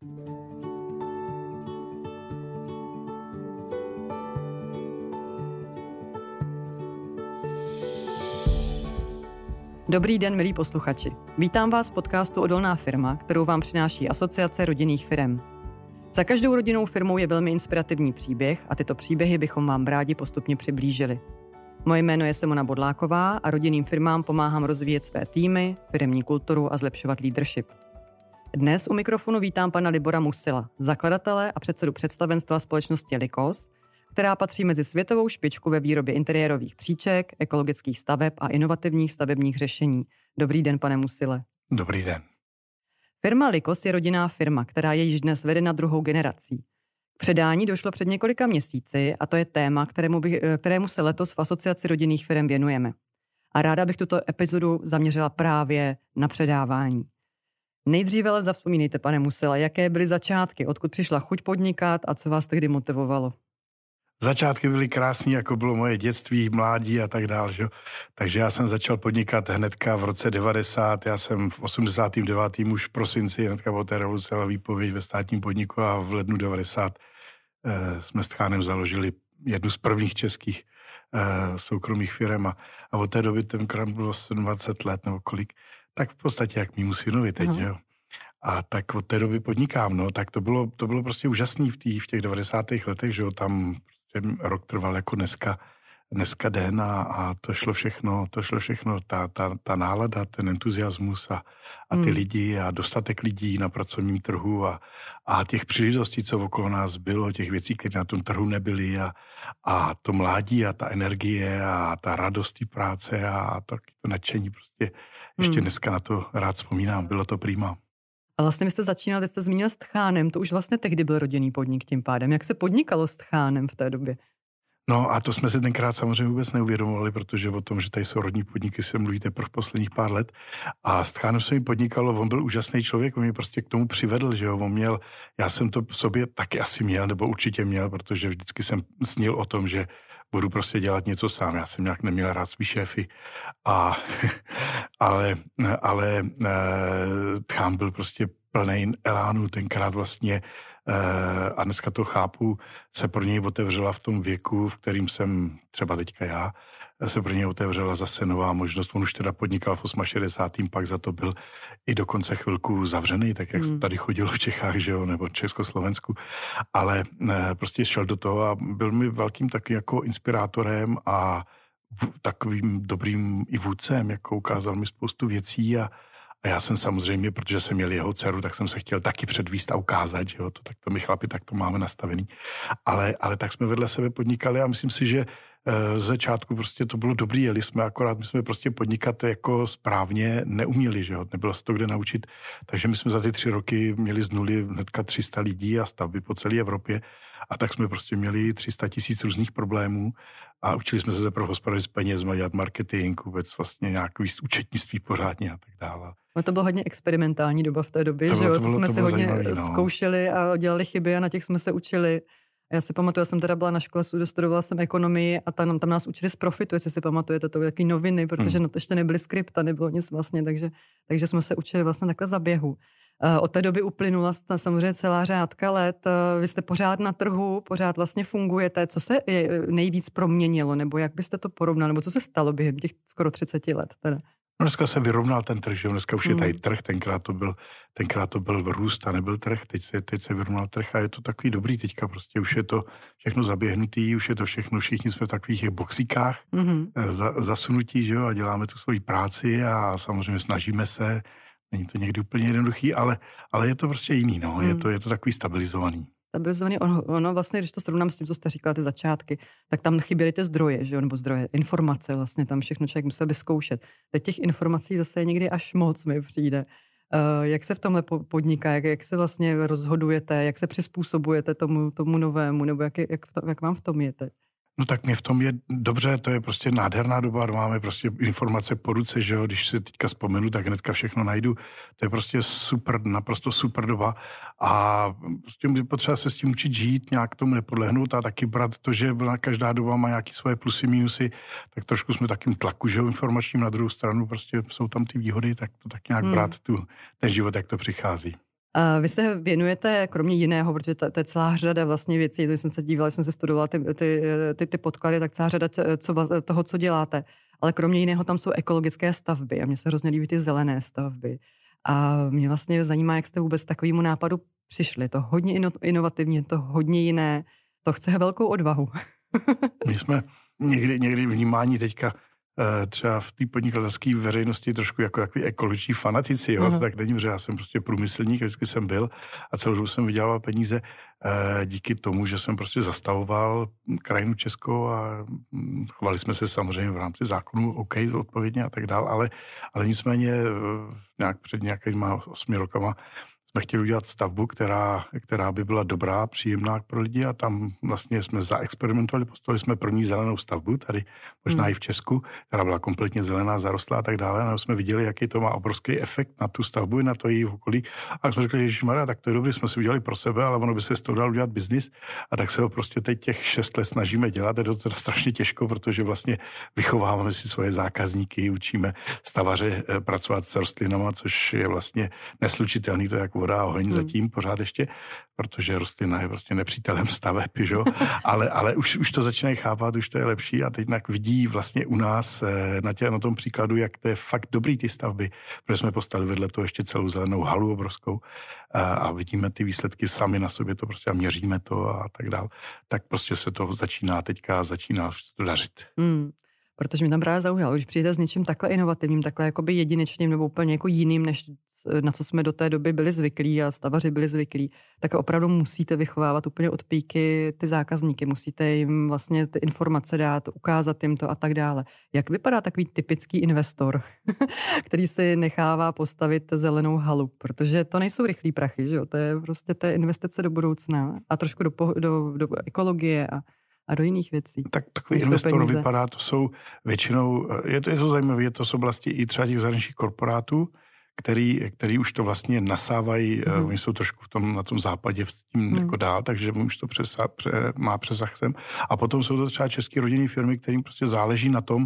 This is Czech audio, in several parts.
Dobrý den, milí posluchači. Vítám vás v podcastu Odolná firma, kterou vám přináší Asociace rodinných firem. Za každou rodinnou firmou je velmi inspirativní příběh a tyto příběhy bychom vám rádi postupně přiblížili. Moje jméno je Simona Bodláková a rodinným firmám pomáhám rozvíjet své týmy, firemní kulturu a zlepšovat leadership. Dnes u mikrofonu vítám pana Libora Musila, zakladatele a předsedu představenstva společnosti Likos, která patří mezi světovou špičku ve výrobě interiérových příček, ekologických staveb a inovativních stavebních řešení. Dobrý den, pane Musile. Dobrý den. Firma Likos je rodinná firma, která je již dnes vedena druhou generací. K předání došlo před několika měsíci a to je téma, kterému se letos v Asociaci rodinných firem věnujeme. A ráda bych tuto epizodu zaměřila právě na předávání. Nejdříve ale zavzpomínejte, pane Musile, jaké byly začátky, odkud přišla chuť podnikat a co vás tehdy motivovalo? Začátky byly krásný, jako bylo moje dětství, mládí a tak dál. Že? Takže já jsem začal podnikat hnedka v roce 90, já jsem v 89. už v prosinci hnedka po té revoluce dal výpověď ve státním podniku a v lednu 90 jsme s Tchánem založili jednu z prvních českých soukromých firem a od té doby tenkrát bylo 20 let nebo kolik, tak v podstatě jak mému synovi teď, jo. A tak od té doby podnikám, no, tak to bylo prostě úžasný v těch 90. letech, že jo, tam rok trval jako dneska den a to šlo všechno, ta nálada, ten entuziasmus a ty lidi a dostatek lidí na pracovním trhu a těch příležitostí, co okolo nás bylo, těch věcí, které na tom trhu nebyly a to mládí a ta energie a ta radost té práce a to nadšení prostě ještě dneska na to rád vzpomínám, bylo to prima. A vlastně vy jste začínal, jste zmínil s Tchánem, to už vlastně tehdy byl rodinný podnik tím pádem. Jak se podnikalo s Tchánem v té době? No a to jsme si tenkrát samozřejmě vůbec neuvědomovali, protože o tom, že tady jsou rodinní podniky, se mluví teprve posledních pár let. A s Tchánem se mi podnikalo, on byl úžasný člověk, on mě prostě k tomu přivedl, že jo, já jsem to v sobě taky asi měl, nebo určitě měl, protože vždycky jsem snil o tom, že budu prostě dělat něco sám. Já jsem nějak neměl rád svý šéfy, ale Tchán byl prostě plný elánu tenkrát vlastně a dneska to chápu, se pro něj otevřela v tom věku, v kterým jsem třeba teďka já, se pro něj otevřela zase nová možnost. On už teda podnikal v 68. pak za to byl i dokonce chvilku zavřený, tak jak tady chodilo v Čechách, že jo, nebo Československu, ale prostě šel do toho a byl mi velkým taky jako inspirátorem a takovým dobrým i vůdcem, jako ukázal mi spoustu věcí a já jsem samozřejmě, protože jsem měl jeho dceru, tak jsem se chtěl taky předvíst a ukázat, že jo, tak to my chlapi, tak to máme nastavený. Ale tak jsme vedle sebe podnikali a myslím si, že z začátku prostě to bylo dobrý, jeli jsme akorát, my jsme prostě podnikat jako správně neuměli, že jo, nebylo se to kde naučit, takže my jsme za ty 3 roky měli z nuly hnedka 300 lidí a stavby po celé Evropě a tak jsme prostě měli 300 000 různých problémů a učili jsme se zaprvé hospodařit s penězma, dělat marketing, vůbec vlastně nějaký účetnictví pořádně a tak dále. No to byla hodně experimentální doba v té době, že jo, to jsme se hodně zkoušeli a dělali chyby a na těch jsme se učili. Já si pamatuju, já jsem teda byla na škole, studovala jsem ekonomii a tam nás učili z Profitu, jestli si pamatujete, to byly takové noviny, protože na to ještě nebyly skripta, nebylo nic vlastně, takže jsme se učili vlastně takhle za běhu. Od té doby uplynula samozřejmě celá řádka let, vy jste pořád na trhu, pořád vlastně fungujete, co se nejvíc proměnilo, nebo jak byste to porovnal, nebo co se stalo během těch skoro 30 let teda? No dneska se vyrovnal ten trh, že dneska už je tady trh, tenkrát to byl růst a nebyl trh, teď se vyrovnal trh a je to takový dobrý teďka, prostě už je to všechno zaběhnutý, už je to všechno, všichni jsme v takových boxíkách zasunutí, že jo, a děláme tu svoji práci a samozřejmě snažíme se, není to někdy úplně jednoduchý, ale je to prostě jiný, no, je to takový stabilizovaný. Ono vlastně, když to srovnám s tím, co jste říkala, ty začátky, tak tam chyběly ty zdroje, že jo, nebo zdroje, informace, vlastně tam všechno člověk musel vyzkoušet. Teď těch informací zase někdy až moc mi přijde. Jak se v tomhle podniká, jak se vlastně rozhodujete, jak se přizpůsobujete tomu novému, nebo jak vám v tom je teď? No tak mě v tom je dobře, to je prostě nádherná doba, máme prostě informace po ruce, že jo, když se teďka vzpomenu, tak hnedka všechno najdu, to je prostě super, naprosto super doba a prostě potřeba se s tím učit žít, nějak tomu nepodlehnout a taky brát to, že každá doba má nějaké svoje plusy, minusy, tak trošku jsme takým tlaku, že jo, informačním, na druhou stranu prostě jsou tam ty výhody, tak to tak nějak brát ten život, jak to přichází. Vy se věnujete, kromě jiného, protože to je celá řada vlastně věcí, to jsem se dívala, jsem se studovala ty podklady, tak celá řada toho, co děláte. Ale kromě jiného tam jsou ekologické stavby a mně se hrozně líbí ty zelené stavby. A mě vlastně zajímá, jak jste vůbec takovému nápadu přišli. To hodně inovativně, to hodně jiné, to chce velkou odvahu. My jsme někdy vnímáni teďka třeba v té podnikatelské veřejnosti trošku jako takový ekologiční fanatici, jo? Tak není, že já jsem prostě průmyslník, vždycky jsem byl a celou dobu jsem vydělával peníze díky tomu, že jsem prostě zastavoval krajinu českou a chovali jsme se samozřejmě v rámci zákonů, OK, odpovědně a tak dál, ale nicméně nějak před nějakýma 8 rokama jsme chtěli udělat stavbu, která by byla dobrá, příjemná pro lidi a tam vlastně jsme zaexperimentovali, postavili jsme první zelenou stavbu, tady možná i v Česku, která byla kompletně zelená, zarostlá a tak dále. A jsme viděli, jaký to má obrovský efekt na tu stavbu i na to její okolí. A jsme řekli, ježišmarja, tak to je dobrý, jsme si udělali pro sebe, ale ono by se z toho dal udělat biznis. A tak se ho prostě teď těch 6 let snažíme dělat. Je to teda strašně těžko, protože vlastně vychováváme si svoje zákazníky, učíme stavaře pracovat s rostlinama, což je vlastně neslučitelný, to jak voda a oheň zatím pořád ještě, protože rostlina je prostě nepřítelem staveb, že? ale už to začínají chápat, už to je lepší a teď vidí vlastně u nás na tom příkladu, jak to je fakt dobrý ty stavby, protože jsme postavili vedle toho ještě celou zelenou halu obrovskou a vidíme ty výsledky sami na sobě to prostě a měříme to a tak dál. Tak prostě se to začíná se to dařit. Protože mi tam právě zaujalo, když přijde s něčím takhle inovativním, takhle jakoby jedinečným nebo úplně jako jiným, než na co jsme do té doby byli zvyklí a stavaři byli zvyklí, tak opravdu musíte vychovávat úplně od píky ty zákazníky, musíte jim vlastně ty informace dát, ukázat jim to a tak dále. Jak vypadá takový typický investor, který si nechává postavit zelenou halu? Protože to nejsou rychlý prachy, že jo? To je prostě investice do budoucna a trošku do ekologie a do jiných věcí. Tak takový investor vypadá, to jsou většinou, je to zajímavé, to jsou vlastně i třeba těch zahraničních korporátů, který už to vlastně nasávají, oni jsou trošku na tom západě s tím jako dál, takže už to má přesah sem. A potom jsou to třeba české rodinné firmy, kterým prostě záleží na tom,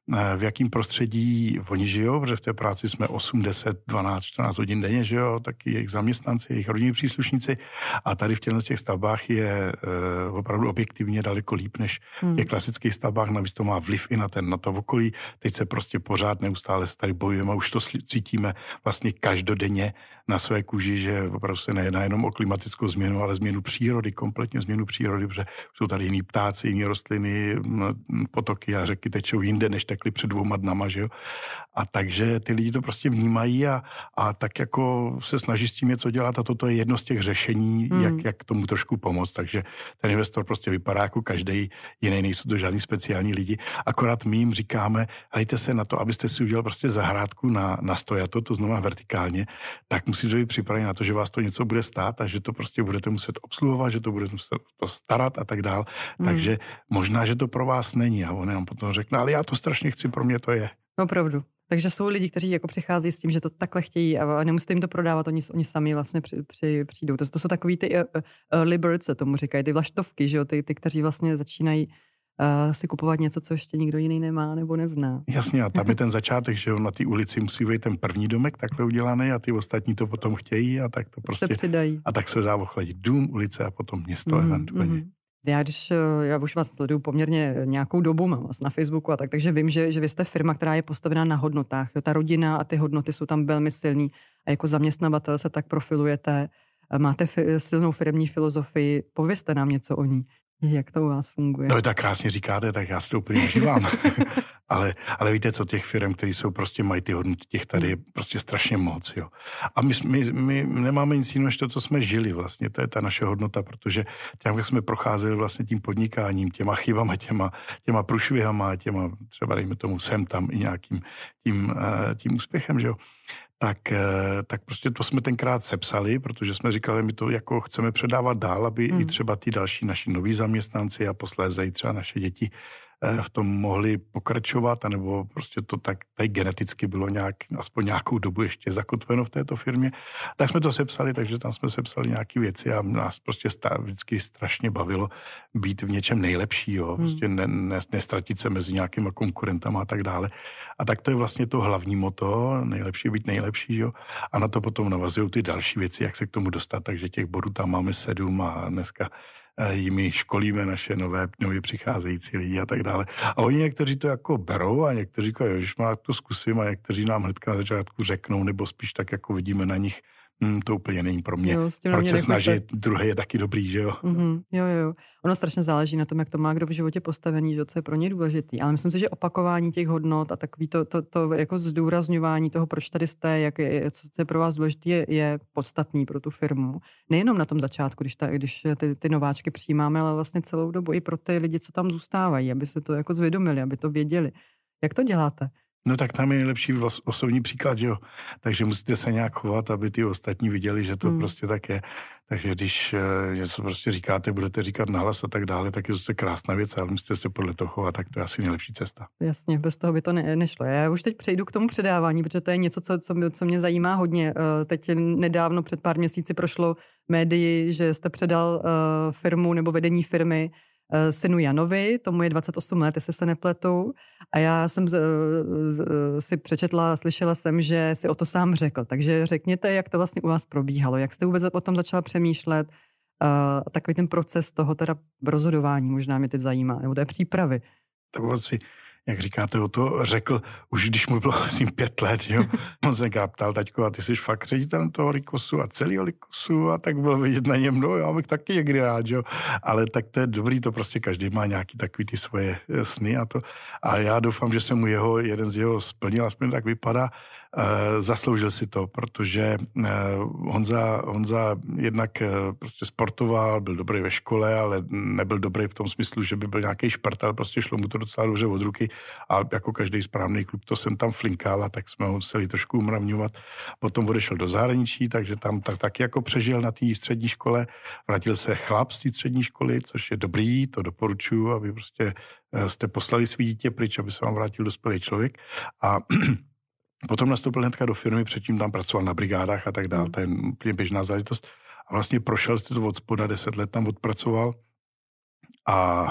v jakém prostředí oni žijou, protože v té práci jsme 8, 10, 12, 14 hodin denně, že jo, taky jejich zaměstnanci, jejich rodinní příslušníci a tady v těch stavbách je opravdu objektivně daleko líp, než v těch klasických stavbách, navíc to má vliv i na to okolí, teď se prostě pořád neustále se tady bojujeme, už to cítíme vlastně každodenně na své kůži, že opravdu se nejedná jenom o klimatickou změnu, ale změnu přírody, kompletně změnu přírody, protože jsou tady jiný ptáci, jiné rostliny, potoky a řeky tečou jinde, než tekly před 2 dnama, že jo. A takže ty lidi to prostě vnímají a tak jako se snaží s tím něco dělat a toto je jedno z těch řešení, jak tomu trošku pomoct. Takže ten investor prostě vypadá jako každý jiný, nejsou to žádný speciální lidi. Akorát my jim říkáme, hlejte se na to, abyste si udělal prostě zahrádku na stojato, to znamená vertikálně, tak musíte být připraveni na to, že vás to něco bude stát a že to prostě budete muset obsluhovat, že to budete muset to starat a tak dál. Takže možná, že to pro vás není. A on nám potom řekne, ale já to strašně chci, pro mě to je. Opravdu. Takže jsou lidi, kteří jako přichází s tím, že to takhle chtějí a nemusíte jim to prodávat, oni sami vlastně přijdou. To jsou takový ty early birds, se tomu říkají, ty vlaštovky, že jo, ty, kteří vlastně začínají si kupovat něco, co ještě nikdo jiný nemá nebo nezná. Jasně, a tam je ten začátek, že na té ulici musí být ten první domek takhle udělaný a ty ostatní to potom chtějí a tak to prostě se přidají. A tak se dá ochladit dům, ulice a potom město eventuálně. Já už vás sleduju poměrně nějakou dobu, mám vás na Facebooku a tak, takže vím, že vy jste firma, která je postavená na hodnotách. Jo, ta rodina a ty hodnoty jsou tam velmi silný a jako zaměstnavatel se tak profilujete, máte silnou firemní filozofii, povězte nám něco o ní. Jak to u vás funguje? No, tak krásně říkáte, tak já si to úplně užívám. ale víte co, těch firm, které jsou prostě mají ty hodnoty, těch tady je prostě strašně moc, jo. A my nemáme nic jiného, než to, co jsme žili vlastně, to je ta naše hodnota, protože tím, jak jsme procházeli vlastně tím podnikáním, těma chybama, těma průšvihama, těma třeba dejme tomu sem tam i nějakým tím úspěchem, že jo. Tak prostě to jsme tenkrát sepsali, protože jsme říkali, my to jako chceme předávat dál, aby i třeba ty další naši noví zaměstnanci a posléze i třeba naše děti v tom mohli pokračovat, anebo prostě to tak tady geneticky bylo aspoň nějakou dobu ještě zakotveno v této firmě. Tak jsme to sepsali, takže tam jsme sepsali nějaké věci a nás prostě vždycky strašně bavilo být v něčem nejlepšího, prostě nestratit se mezi nějakýma konkurentama a tak dále. A tak to je vlastně to hlavní motto, nejlepší být nejlepší, jo. A na to potom navazují ty další věci, jak se k tomu dostat, takže těch bodů tam máme 7 a dneska jimi školíme naše nově přicházející lidi a tak dále. A oni někteří to jako berou a někteří říkají, že má to zkusím a někteří nám hnedka na začátku řeknou, nebo spíš tak jako vidíme na nich, to úplně není pro mě. Proč se snažit, druhý je taky dobrý, že jo? Jo. Ono strašně záleží na tom, jak to má kdo v životě postavený, že co je pro ně důležitý. Ale myslím si, že opakování těch hodnot a takový to jako zdůrazňování toho, proč tady jste, co je pro vás důležité, je podstatný pro tu firmu. Nejenom na tom začátku, když ty nováčky přijímáme, ale vlastně celou dobu i pro ty lidi, co tam zůstávají, aby se to jako zvědomili, aby to věděli. Jak to děláte? No tak tam je nejlepší osobní příklad, jo. Takže musíte se nějak chovat, aby ty ostatní viděli, že to prostě tak je. Takže když něco prostě říkáte, budete říkat nahlas a tak dále, tak je to krásná věc, ale musíte se podle toho chovat, tak to je asi nejlepší cesta. Jasně, bez toho by to nešlo. Já už teď přejdu k tomu předávání, protože to je něco, co mě zajímá hodně. Teď nedávno před pár měsíci prošlo médii, že jste předal firmu nebo vedení firmy synu Janovi, tomu je 28 let, jestli se nepletu. A já jsem si přečetla, slyšela jsem, že si o to sám řekl. Takže řekněte, jak to vlastně u vás probíhalo, jak jste vůbec o tom začala přemýšlet, takový ten proces toho teda rozhodování možná mě teď zajímá, nebo té přípravy. To si, jak říkáte, o to řekl, už když mu bylo asi 5 let, jo. On se ptal, taťko, a ty jsi fakt ředitel toho Likosu a celého Likosu a tak bylo vidět na něm, no já bych taky někdy rád, jo. Ale tak to je dobrý, to prostě každý má nějaký takový ty svoje sny a to. A já doufám, že se mu jeden z jeho splnil, aspoň tak vypadá. Zasloužil si to, protože Honza jednak prostě sportoval, byl dobrý ve škole, ale nebyl dobrý v tom smyslu, že by byl nějaký šprt, ale prostě šlo mu to docela dobře od ruky a jako každý správný kluk to jsem tam flinkal a tak jsme ho museli trošku umravňovat. Potom odešel do zahraničí, takže tam taky jako přežil na té střední škole. Vrátil se chlap z té střední školy, což je dobrý, to doporučuji, aby prostě jste poslali svý dítě pryč, aby se vám vrátil dospělý člověk. A potom nastoupil hnedka do firmy, předtím tam pracoval na brigádách a tak dále, to je úplně běžná záležitost. A vlastně prošel to od spoda, 10 let tam odpracoval a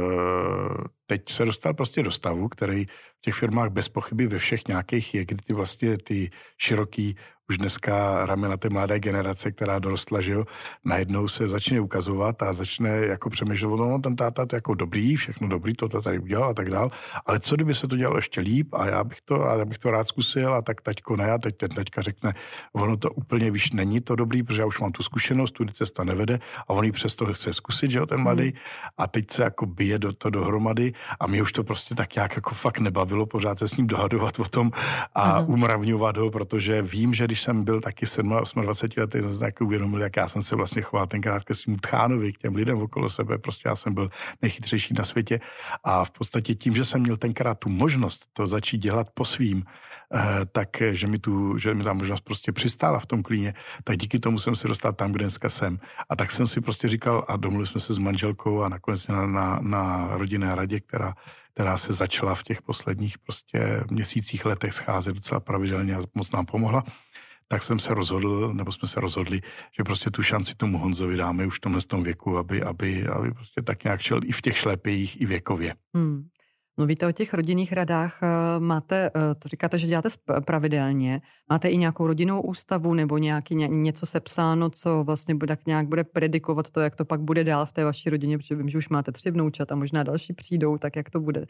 teď se dostal prostě do stavu, který v těch firmách bez pochyby ve všech nějakých je, kdy ty široký už dneska ramena té mladé generace, která dorostla, že jo, najednou se začne ukazovat a začne jako přemýšlet, no ten táta to jako dobrý, všechno dobrý, to tady udělal a tak dál, ale co kdyby se to dělalo ještě líp a já bych to rád zkusil a tak taťko ne a teď ten taťka řekne, ono to úplně, víš, není to dobrý, protože já už mám tu zkušenost, tu cesta nevede a on ji přesto chce zkusit, že jo, ten mladý a teď se jako bije to dohromady a mě už to prostě tak nějak jako fakt nebavilo pořád se s ním dohadovat o tom a umravňovat ho, protože vím, že když jsem byl taky 27 letý, jsem se taky uvědomil, jak já jsem se vlastně choval tenkrát ke svým tchánovi, k těm lidem okolo sebe, prostě já jsem byl nejchytřejší na světě a v podstatě tím, že jsem měl tenkrát tu možnost to začít dělat po svým, tak, že mi ta možnost prostě přistála v tom klíně, tak díky tomu jsem se dostal tam, kde dneska jsem. A tak jsem si prostě říkal a domluvili jsme se s manželkou a nakonec na rodinné radě, která se začala v těch posledních prostě měsících, letech scházet docela pravidelně a moc nám pomohla, tak jsme se rozhodli, že prostě tu šanci tomu Honzovi dáme už v tomhle věku, aby prostě tak nějak šel i v těch šlépějích, i věkově. Mluvíte o těch rodinných radách, máte, to říkáte, že děláte pravidelně, máte i nějakou rodinnou ústavu nebo něco sepsáno, co vlastně tak nějak bude predikovat to, jak to pak bude dál v té vaší rodině, protože vím, že už máte 3 vnoučat a možná další přijdou, tak jak to bude,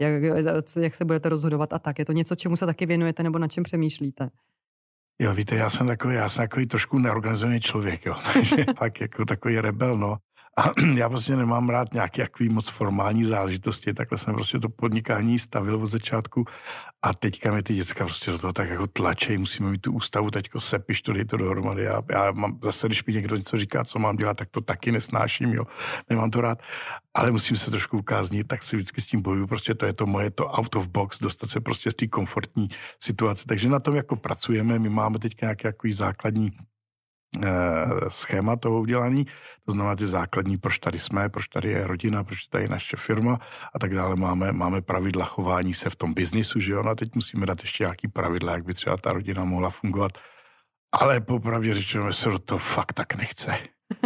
jak se budete rozhodovat a tak. Je to něco, čemu se taky věnujete nebo na čem přemýšlíte? Jo, víte, já jsem takový trošku neorganizovaný člověk, jo, takže pak jako takový rebel, no. A já prostě nemám rád nějaký moc formální záležitosti, takhle jsem prostě to podnikání stavil od začátku a teďka mi ty děcka prostě do toho tak jako tlačej, musíme mít tu ústavu, teďko sepiš to, dej to dohromady. Já mám zase, když mi někdo něco říká, co mám dělat, tak to taky nesnáším, jo, nemám to rád, ale musím se trošku ukáznit, tak si vždycky s tím bojuju, prostě to je to moje, to out of box, dostat se prostě z té komfortní situace, takže na tom jako pracujeme, my máme teďka nějaké základní schéma toho udělaný, to znamená ty základní, proč tady jsme, proč tady je rodina, proč tady je naše firma a tak dále. Máme pravidla chování se v tom biznisu, že jo, no a teď musíme dát ještě nějaký pravidla, jak by třeba ta rodina mohla fungovat. Ale popravdě řečeno, se do toho fakt tak nechce.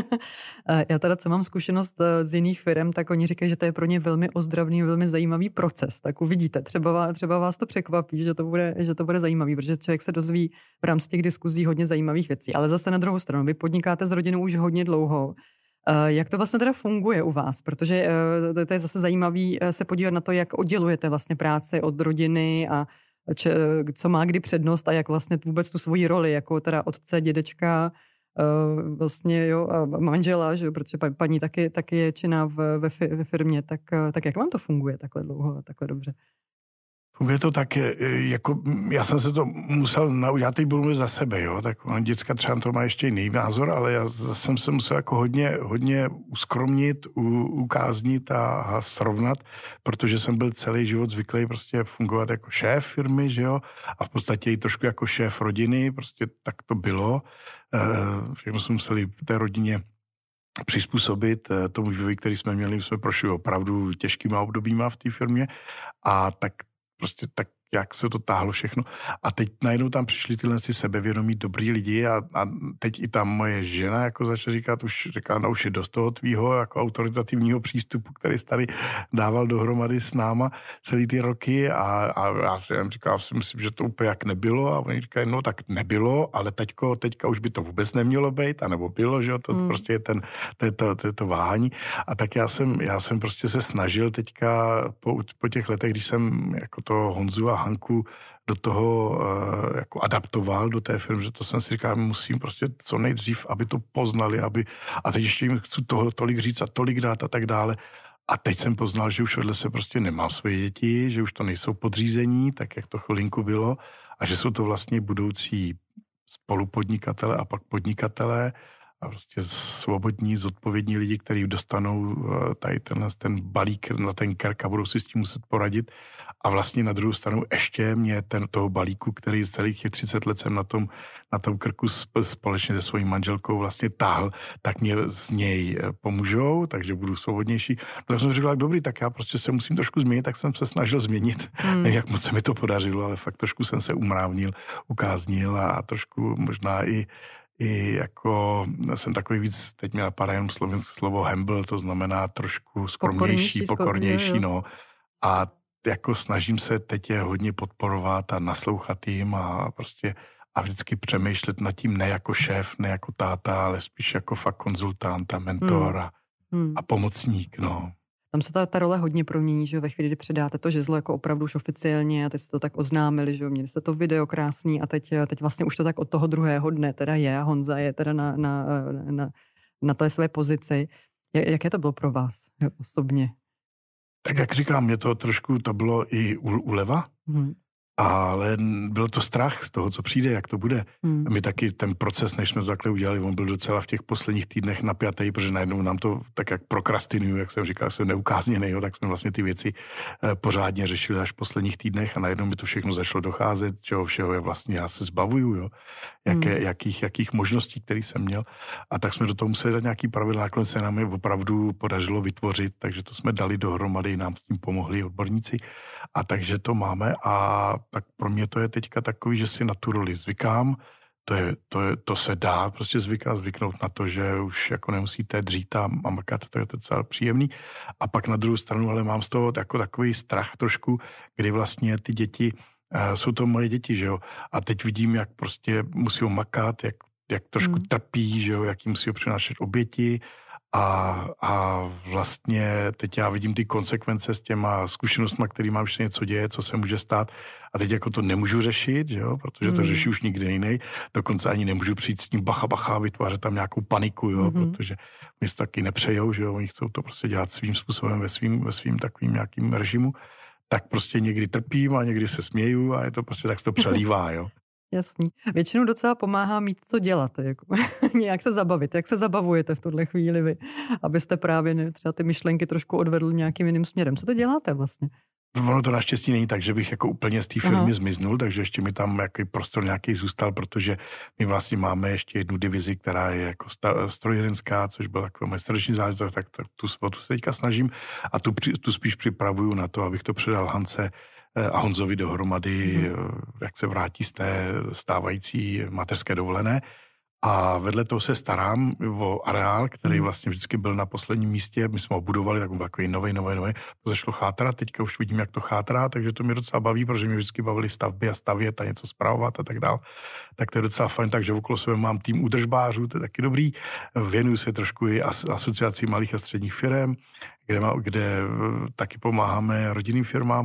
Já teda, co mám zkušenost z jiných firm, tak oni říkají, že to je pro ně velmi ozdravný, velmi zajímavý proces. Tak uvidíte, třeba vás to překvapí, že to bude zajímavý, protože člověk se dozví v rámci těch diskuzí hodně zajímavých věcí. Ale zase na druhou stranu, vy podnikáte s rodinou už hodně dlouho. Jak to vlastně teda funguje u vás? Protože to je zase zajímavý se podívat na to, jak oddělujete vlastně práci od rodiny a co má kdy přednost a jak vlastně vůbec tu svoji roli, jako teda otce, dědečka, vlastně jo, a manžela, že jo, protože paní taky je činná ve firmě, tak jak vám to funguje takhle dlouho a takhle dobře? Funguje to tak, jako já jsem se to musel naučit, já teď budu mluvit za sebe, jo, tak děcka třeba to má ještě jiný názor, ale já jsem se musel jako hodně uskromnit, ukáznit a srovnat, protože jsem byl celý život zvyklý prostě fungovat jako šéf firmy, že jo, a v podstatě i trošku jako šéf rodiny, prostě tak to bylo. Všechno jsme museli v té rodině přizpůsobit tomu vývoji, který jsme měli, jsme prošli opravdu těžkýma obdobíma v té firmě a tak prostě tak, jak se to táhlo všechno. A teď najednou tam přišli tyhle si sebevědomí dobrý lidi a teď i ta moje žena jako začala říkat, už je dost toho tvýho jako autoritativního přístupu, který jsi tady dával dohromady s náma celý ty roky a já jsem říkal, si myslím, že to úplně jak nebylo a oni říkají, no tak nebylo, ale teďka už by to vůbec nemělo být, anebo bylo, že jo, to prostě je to váhání. A tak já jsem prostě se snažil teďka po těch letech, když jsem jako to Honzu a Hanku do toho jako adaptoval do té firmy, že to jsem si říkal, musím prostě co nejdřív, aby to poznali, a teď ještě jim chci toho tolik říct a tolik dát a tak dále. A teď jsem poznal, že už vedle se prostě nemám svoje děti, že už to nejsou podřízení, tak jak to chvilinku bylo, a že jsou to vlastně budoucí spolupodnikatele a pak podnikatelé a prostě svobodní, zodpovědní lidi, kteří dostanou tady ten balík na ten krk a budou si s tím muset poradit. A vlastně na druhou stranu ještě mě toho balíku, který z celých těch 30 let jsem na tom krku společně se svojí manželkou vlastně táhl, tak mě z něj pomůžou, takže budu svobodnější. Tak jsem řekl, dobrý, tak já prostě se musím trošku změnit, tak jsem se snažil změnit. Nevím, jak moc se mi to podařilo, ale fakt trošku jsem se umrávnil, ukáznil a trošku možná i jako jsem takový víc, teď mě napadá jenom slovo humble, to znamená trošku skromnější, pokornější, no. A jako snažím se teď je hodně podporovat a naslouchat jim a prostě a vždycky přemýšlet nad tím ne jako šéf, ne jako táta, ale spíš jako fakt konzultant a mentor a pomocník, no. Tam se ta role hodně promění, že ve chvíli, kdy předáte to žezlo jako opravdu už oficiálně a teď jste to tak oznámili, že měli jste to video krásný a teď vlastně už to tak od toho druhého dne teda je a Honza je teda na té své pozici. Jaké to bylo pro vás osobně? Tak jak říkám, mě to trošku, to bylo i uleva, ale byl to strach z toho, co přijde, jak to bude. A my taky ten proces, než jsme to takhle udělali, on byl docela v těch posledních týdnech napjatý, protože najednou nám to tak jak prokrastinuju, jak jsem říkal, jsem neukázněnej, tak jsme vlastně ty věci pořádně řešili až v posledních týdnech a najednou mi to všechno začalo docházet, čeho všeho je vlastně já se zbavuju, jo. Jakých možností, které jsem měl. A tak jsme do toho museli dát nějaký pravidla, nakonec se nám je opravdu podařilo vytvořit, takže to jsme dali dohromady, nám s tím pomohli odborníci. A takže to máme a tak pro mě to je teďka takový, že si na tu roli zvykám, to se dá prostě zvyknout na to, že už jako nemusíte dřít a makat, to je docela příjemný. A pak na druhou stranu, ale mám z toho jako takový strach trošku, kdy vlastně ty děti, jsou to moje děti, že jo, a teď vidím, jak prostě musí makat, jak trošku trpí, že jo, jak jim musí přinášet oběti a vlastně teď já vidím ty konsekvence s těma zkušenostma, který mám, že se něco děje, co se může stát a teď jako to nemůžu řešit, že jo, protože to řeší už nikde jiný, dokonce ani nemůžu přijít s tím bacha, vytvářet tam nějakou paniku, jo, protože mi to taky nepřejou, že jo, oni chcou to prostě dělat svým způsobem ve svým takovým nějakým režimu, tak prostě někdy trpím a někdy se směju a je to prostě tak se to přelívá, jo. Jasný. Většinou docela pomáhá mít co dělat, jako nějak se zabavit. Jak se zabavujete v tuhle chvíli vy, abyste právě třeba ty myšlenky trošku odvedl nějakým jiným směrem. Co to děláte vlastně? Ono to naštěstí není tak, že bych jako úplně z té firmy zmiznul, takže ještě mi tam jaký prostor nějaký zůstal, protože my vlastně máme ještě jednu divizi, která je jako strojírenská, což byla taková moje srdeční záležitost, tak tu se teďka snažím a tu spíš připravuju na to, abych to předal Hance a Honzovi dohromady, jak se vrátí z té stávající mateřské dovolené. A vedle toho se starám o areál, který vlastně vždycky byl na posledním místě. My jsme ho budovali, tak byl takový nový. To zašlo chátrat, teďka už vidím, jak to chátrá, takže to mě docela baví, protože mě vždycky bavily stavby a stavět a něco spravovat a tak dál. Tak to je docela fajn, takže okolo sebe mám tým údržbářů, to je taky dobrý. Věnuju se trošku i asociaci malých a středních firem, kde taky pomáháme rodinným firmám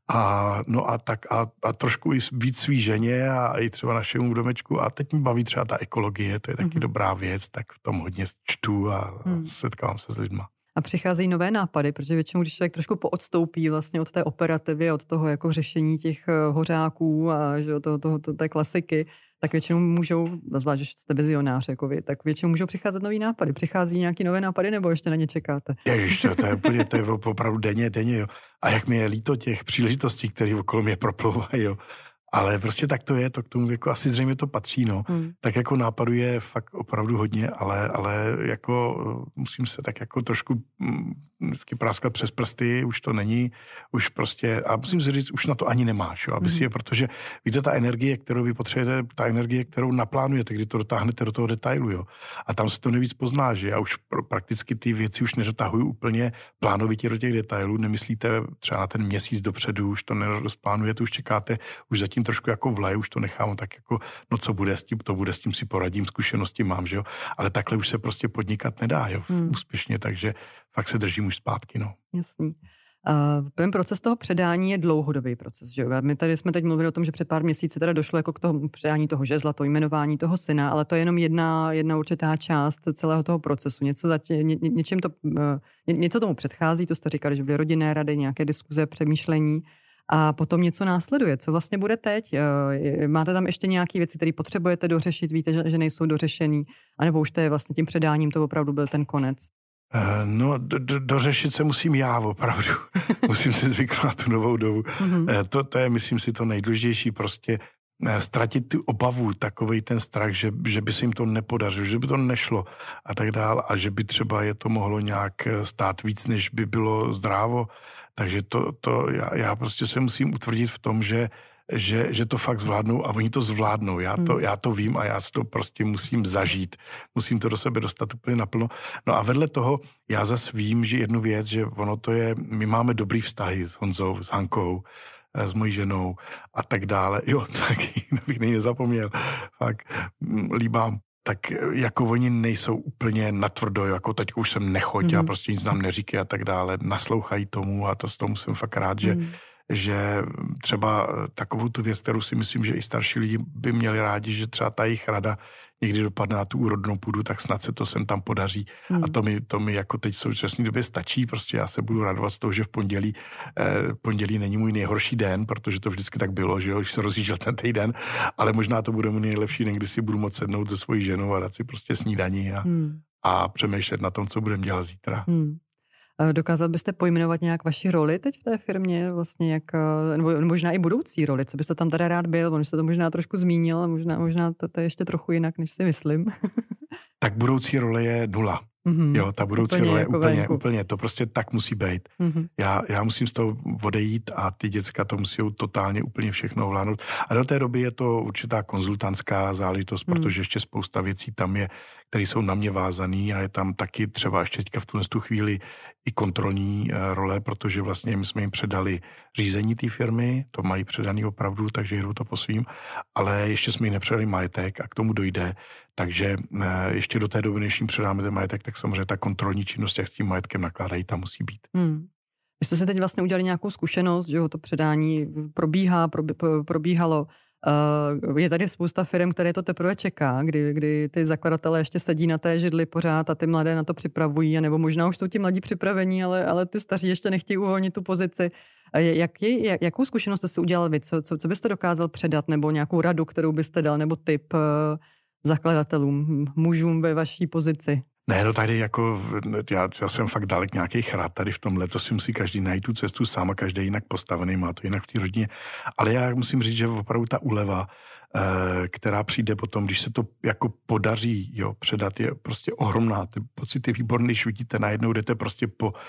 a trošku i víc svý ženě a i třeba našemu domečku. A teď mi baví třeba ta ekologie, to je taky dobrá věc, tak v tom hodně čtu a setkávám se s lidma. A přicházejí nové nápady, protože většinou, když člověk trošku poodstoupí vlastně od té operativy, od toho jako řešení těch hořáků a že té klasiky, tak většinou můžou, zvlášť, že jste vizionář jako vy, tak většinou můžou přicházet nový nápady. Přichází nějaký nové nápady, nebo ještě na ně čekáte? Ježiš, to je opravdu denně, jo. A jak mi je líto těch příležitostí, které okolo mě proplouvají, jo. Ale prostě tak to je, to k tomu jako asi zřejmě to patří, no. Tak jako nápadů je fakt opravdu hodně, ale jako musím se tak jako trošku vždycky práskat přes prsty, už to není, už prostě, a musím si říct, už na to ani nemáš, jo, aby si je, protože víte, ta energie, kterou vy potřebujete, ta energie, kterou naplánujete, kdy to dotáhnete do toho detailu, jo. A tam se to nejvíc pozná, že já už prakticky ty věci už nedotahuji úplně plánovitě do těch detailů, nemyslíte třeba na ten měsíc dopředu, už to nerozplánujete, už čekáte, už zatím trošku jako vlaj, už to nechám tak jako, no co bude s tím, to bude, s tím si poradím, zkušenosti mám, že jo, ale takhle už se prostě podnikat nedá, jo, úspěšně, takže fakt se držím už zpátky, no. Jasný. Ten proces toho předání je dlouhodobý proces, že jo? My tady jsme teď mluvili o tom, že před pár měsíci teda došlo jako k tomu předání toho žezla, to jmenování toho syna, ale to je jenom jedna určitá část celého toho procesu. Něco tomu předchází, to jste říkali, že byly rodinné rady, nějaké diskuze, přemýšlení a potom něco následuje. Co vlastně bude teď? Máte tam ještě nějaké věci, které potřebujete dořešit, víte, že nejsou dořešený, anebo už to je vlastně tím předáním, to opravdu byl ten konec? No, dořešit se musím já opravdu. Musím si zvyknout na tu novou dobu. To je, myslím si, to nejdůležitější, prostě ztratit tu obavu, takovej ten strach, že by se jim to nepodařilo, že by to nešlo a tak dál a že by třeba je to mohlo nějak stát víc, než by bylo zdrávo. Takže já prostě se musím utvrdit v tom, že to fakt zvládnou a oni to zvládnou. Já to vím a já si to prostě musím zažít. Musím to do sebe dostat úplně naplno. No a vedle toho já zase vím, že jednu věc, že ono to je, my máme dobrý vztahy s Honzou, s Hankou, s mojí ženou a tak dále. Jo, taky, bych nezapomněl. Fakt líbám. Tak jako oni nejsou úplně natvrdo, jako teď už jsem nechoď a prostě nic nám neříkají a tak dále. Naslouchají tomu a to z tomu jsem fakt rád, že třeba takovou tu věc, kterou si myslím, že i starší lidi by měli rádi, že třeba ta jejich rada někdy dopadne na tu úrodnou půdu, tak snad se to sem tam podaří. A to mi jako teď v současné době stačí, prostě já se budu radovat z toho, že v pondělí není můj nejhorší den, protože to vždycky tak bylo, že jo, když se rozjížděl ten týden, ale možná to bude můj nejlepší den, kdy si budu moct sednout se svojí ženou a dát si prostě snídaní a přemýšlet na tom, co budeme dělat zítra. Dokázal byste pojmenovat nějak vaši roli teď v té firmě, vlastně nebo možná i budoucí roli, co byste tam teda rád byl, on jste to možná trošku zmínil, ale možná to je ještě trochu jinak, než si myslím. Tak budoucí role je 0. Jo, ta budoucí role je úplně, to prostě tak musí být. Já musím z toho odejít a ty děcka to musí totálně úplně všechno ovládnout. A do té doby je to určitá konzultantská záležitost, protože ještě spousta věcí tam je, které jsou na mě vázaný a je tam taky třeba ještě teďka v tu chvíli i kontrolní role, protože vlastně my jsme jim předali řízení té firmy, to mají předaný opravdu, takže jdou to po svým, ale ještě jsme jim nepředali majetek a k tomu dojde, takže ještě do té doby, než jim předáme ten majetek, tak samozřejmě ta kontrolní činnost, jak s tím majetkem nakládají, tam musí být. Vy jste se teď vlastně udělali nějakou zkušenost, že to předání probíhalo. Je tady spousta firm, které to teprve čeká, kdy ty zakladatelé ještě sedí na té židli pořád a ty mladé na to připravují, nebo možná už jsou ti mladí připravení, ale ty staří ještě nechtějí uvolnit tu pozici. Jakou zkušenost jste si udělal vy? Co byste dokázal předat, nebo nějakou radu, kterou byste dal, nebo tip zakladatelům, mužům ve vaší pozici? Ne, no tady jako, já jsem fakt dalek nějakých rád tady v tomhle, to si musí každý najít tu cestu sám a každý jinak postavený, má to jinak v té rodině. Ale já musím říct, že opravdu ta úleva, která přijde potom, když se to jako podaří, jo, předat, je prostě ohromná. Ty pocity výborný, když vidíte, najednou jdete prostě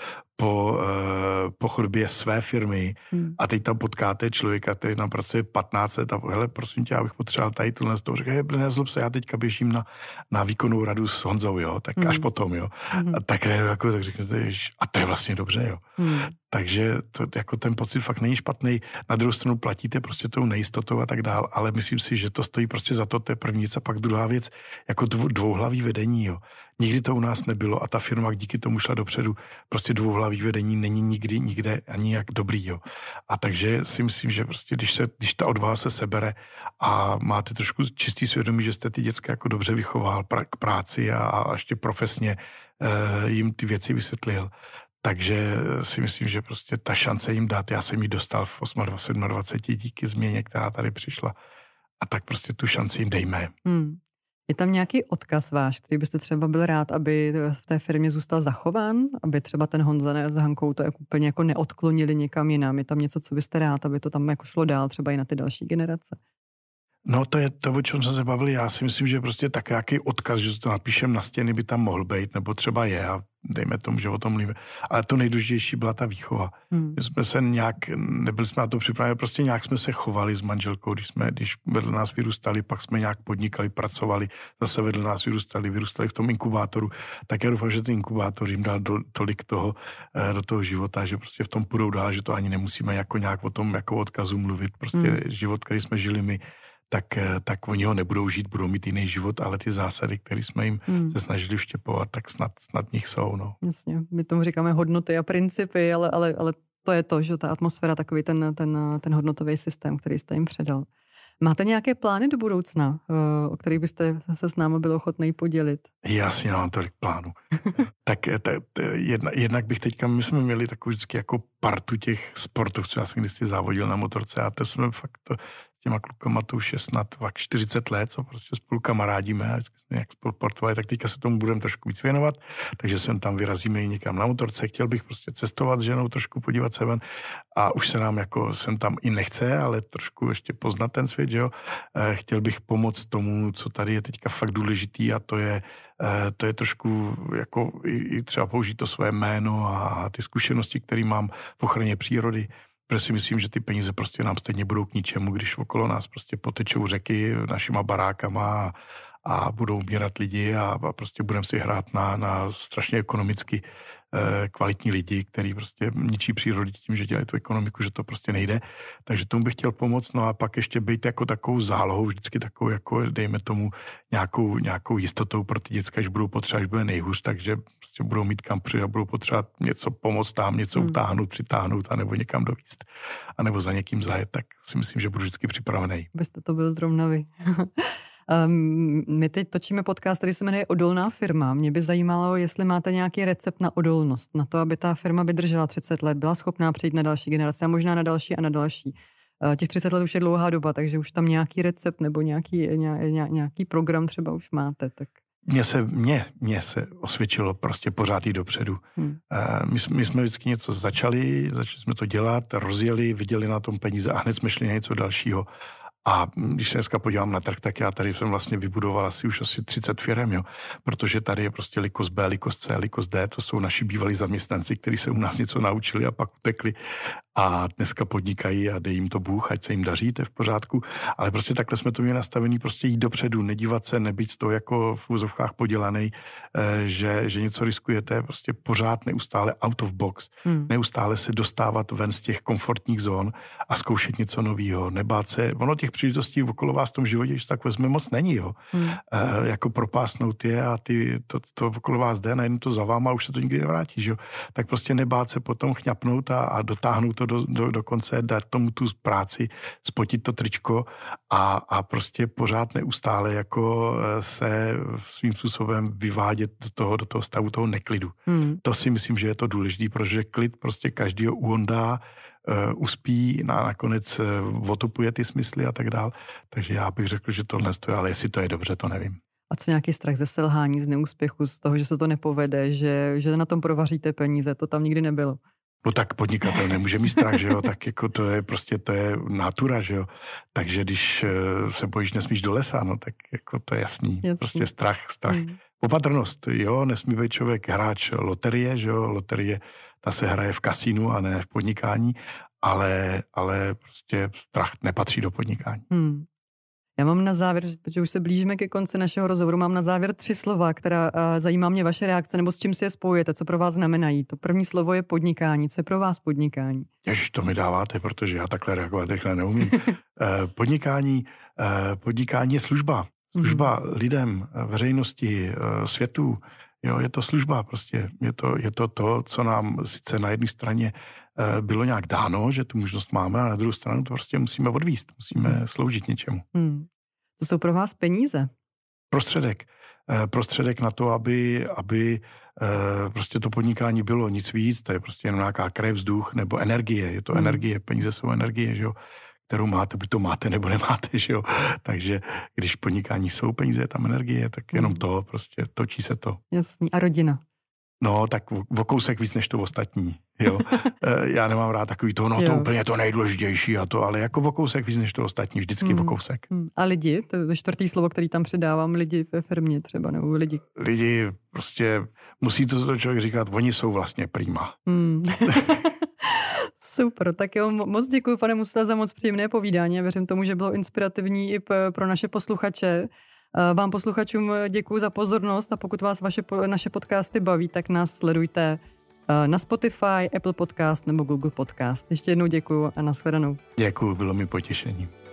po chodbě své firmy a teď tam potkáte člověka, který tam pracuje 15 let a hele, prosím tě, já bych potřeboval tady tohle z toho. Řekl, nezlob se, já teďka běžím na výkonnou radu s Honzou, jo, tak až potom, jo. A tak řeknete, a to je vlastně dobře, jo. Takže to, jako ten pocit fakt není špatný. Na druhou stranu platíte prostě tou nejistotou a tak dál, ale myslím si, že to stojí prostě za to je první věc a pak druhá věc, jako dvouhlavý vedení, jo. Nikdy to u nás nebylo a ta firma díky tomu šla dopředu. Prostě dvouhlavý vedení není nikdy, nikde ani jak dobrý, jo. A takže si myslím, že prostě když ta odvaha se sebere a máte trošku čistý svědomí, že jste ty děcka jako dobře vychoval k práci a ještě profesně jim ty věci vysvětlil, takže si myslím, že prostě ta šance jim dát, já jsem ji dostal v 27 díky změně, která tady přišla. A tak prostě tu šanci jim dejme. Je tam nějaký odkaz váš, který byste třeba byl rád, aby v té firmě zůstal zachován? Aby třeba ten Honza s Hankou to jako úplně jako neodklonili někam jinam? Je tam něco, co byste rád, aby to tam jako šlo dál třeba i na ty další generace? No to je to, o čem jsme se bavili. Já si myslím, že prostě tak nějaký odkaz, že to napíšem na stěny, by tam mohl být, nebo třeba je a dejme tomu, že o tom mluvíme. Ale to nejdůležitější byla ta výchova. My jsme se nějak, nebyli jsme na to připraveni, prostě nějak jsme se chovali s manželkou, když vedle nás vyrůstali, pak jsme nějak podnikali, pracovali, zase vedle nás vyrůstali v tom inkubátoru. Tak já doufám, že ten inkubátor jim dal tolik toho do toho života, že prostě v tom půjdou dál, že to ani nemusíme jako nějak o tom jako odkazu mluvit. Prostě život, který jsme žili my, tak oni ho nebudou žít, budou mít jiný život, ale ty zásady, které jsme jim se snažili vštěpovat, tak snad v nich jsou. No. Jasně, my tomu říkáme hodnoty a principy, ale to je to, že ta atmosféra, takový ten hodnotový systém, který jste jim předal. Máte nějaké plány do budoucna, o kterých byste se s námi byl ochotný podělit? Jasně, mám tolik plánů. Tak jednak bych teďka, my jsme měli takovou vždycky jako partu těch sportovců, já jsem kdysi závodil na motorce a to jsme fakt těma klukama to už je snad 40 let, co prostě spolu kamarádíme a jsme jak sportovali, tak teďka se tomu budeme trošku víc věnovat, takže sem tam vyrazíme i někam na motorce, chtěl bych prostě cestovat s ženou, trošku podívat se ven a už se nám jako sem tam i nechce, ale trošku ještě poznat ten svět, že jo. Chtěl bych pomoct tomu, co tady je teďka fakt důležitý a to je trošku jako i třeba použít to své jméno a ty zkušenosti, které mám v ochraně přírody. Protože si myslím, že ty peníze prostě nám stejně budou k ničemu, když okolo nás prostě potečou řeky našima barákama a budou umírat lidi a prostě budeme si hrát na strašně ekonomicky kvalitní lidi, kteří prostě ničí přírodu tím, že dělají tu ekonomiku, že to prostě nejde. Takže tomu bych chtěl pomoct, no a pak ještě být jako takovou zálohou, vždycky takovou, jako dejme tomu nějakou jistotou pro ty děcka, že budou potřebovat, že bude nejhůř, takže prostě budou mít kam přijít a budou potřebovat něco pomoct tam, něco utáhnout, přitáhnout, anebo někam dovíst, anebo za někým zajet, tak si myslím, že budu vždycky připravený. Byste to byl zrovna vy. My teď točíme podcast, který se jmenuje Odolná firma. Mě by zajímalo, jestli máte nějaký recept na odolnost, na to, aby ta firma vydržela 30 let, byla schopná přejít na další generace a možná na další a na další. Těch 30 let už je dlouhá doba, takže už tam nějaký recept nebo nějaký program třeba už máte. Tak. Mně se osvědčilo prostě pořád jít dopředu. My jsme vždycky něco začali jsme to dělat, rozjeli, viděli na tom peníze a hned jsme šli na něco dalšího. A když se dneska podívám na trh, tak já tady jsem vlastně vybudoval asi 30 firem, jo. Protože tady je prostě Likos B, Likos C, Likos D, to jsou naši bývalí zaměstnanci, kteří se u nás něco naučili a pak utekli a dneska podnikají a dej jim to Bůh, ať se jim daří, to je v pořádku. Ale prostě takhle jsme to měli nastavený, prostě jít dopředu, nedívat se, nebýt z toho jako v úzovkách podělanej, že něco riskujete, prostě pořád neustále out of box, neustále se dostávat ven z těch komfortních zón a zkoušet něco nového, nebát se, ono těch příležitostí okolo vás v tom životě, když tak vezme, moc není, jo. Jako propásnout je a to okolo vás jde, najednou to za váma a už se to nikdy nevrátí, že jo. Tak prostě nebát se potom chňapnout a dotáhnout to do konce, dát tomu tu práci, spotit to tričko a prostě pořád neustále jako se svým způsobem vyvádět do toho stavu toho neklidu. To si myslím, že je to důležité, protože klid prostě každýho uondá, uspí, nakonec otupuje ty smysly a tak dál. Takže já bych řekl, že tohle stojí, ale jestli to je dobře, to nevím. A co nějaký strach ze selhání, z neúspěchu, z toho, že se to nepovede, že na tom provaříte peníze, to tam nikdy nebylo? No tak podnikatel nemůže mít strach, že jo, tak jako to je natura, že jo. Takže když se bojíš, nesmíš do lesa, no tak jako to je jasný. Prostě strach. Opatrnost, jo, nesmí být člověk hráč loterie, že jo, loterie, ta se hraje v kasínu a ne v podnikání, ale prostě strach nepatří do podnikání. Já mám na závěr, protože už se blížíme ke konci našeho rozhovoru, mám na závěr 3 slova, která zajímá mě vaše reakce, nebo s čím si je spojujete, co pro vás znamenají. To první slovo je podnikání. Co je pro vás podnikání? Ježiš, to mi dáváte, protože já takhle reagovat rychle neumím. Podnikání je služba. Služba lidem, veřejnosti, světu. Jo, je to služba prostě. Je to, co nám sice na jedné straně bylo nějak dáno, že tu možnost máme, a na druhou stranu to prostě musíme odvíst. Musíme sloužit něčemu. To jsou pro vás peníze? Prostředek na to, aby prostě to podnikání bylo nic víc, to je prostě jenom nějaká krev, vzduch nebo energie. Je to energie, peníze jsou energie, že jo, kterou máte, buď to máte nebo nemáte, že jo. Takže když podnikání jsou peníze, je tam energie, tak jenom to, prostě točí se to. Jasný. A rodina? No, tak o kousek víc než to ostatní, jo. Já nemám rád takový to, to úplně to nejdůležitější a to, ale jako o kousek víc než to ostatní, vždycky o kousek. A lidi, to je 4. slovo, který tam předávám, lidi ve firmě třeba, nebo lidi. Lidi prostě, musí to člověk říkat, oni jsou vlastně prima. Super, tak jo, moc děkuji, pane Musta, za moc příjemné povídání. Věřím tomu, že bylo inspirativní i pro naše posluchače. Vám posluchačům děkuji za pozornost a pokud vás naše podcasty baví, tak nás sledujte na Spotify, Apple Podcast nebo Google Podcast. Ještě jednou děkuji a nashledanou. Děkuji, bylo mi potěšením.